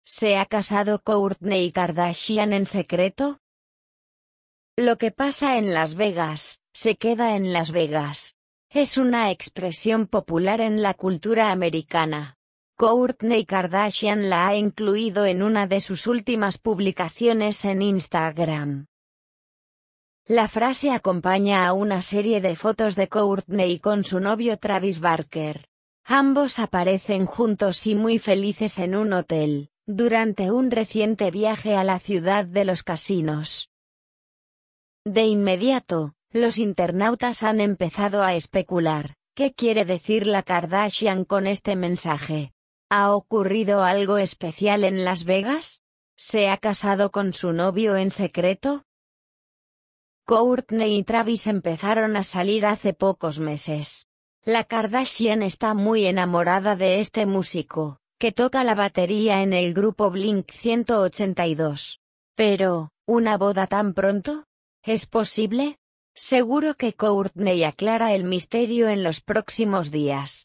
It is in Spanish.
¿Se ha casado Kourtney Kardashian en secreto? Lo que pasa en Las Vegas, se queda en Las Vegas. Es una expresión popular en la cultura americana. Kourtney Kardashian la ha incluido en una de sus últimas publicaciones en Instagram. La frase acompaña a una serie de fotos de Kourtney con su novio Travis Barker. Ambos aparecen juntos y muy felices en un hotel, durante un reciente viaje a la ciudad de los casinos. De inmediato, los internautas han empezado a especular, ¿qué quiere decir la Kardashian con este mensaje? ¿Ha ocurrido algo especial en Las Vegas? ¿Se ha casado con su novio en secreto? Kourtney y Travis empezaron a salir hace pocos meses. La Kardashian está muy enamorada de este músico, que toca la batería en el grupo Blink-182. Pero, ¿una boda tan pronto? ¿Es posible? Seguro que Kourtney aclara el misterio en los próximos días.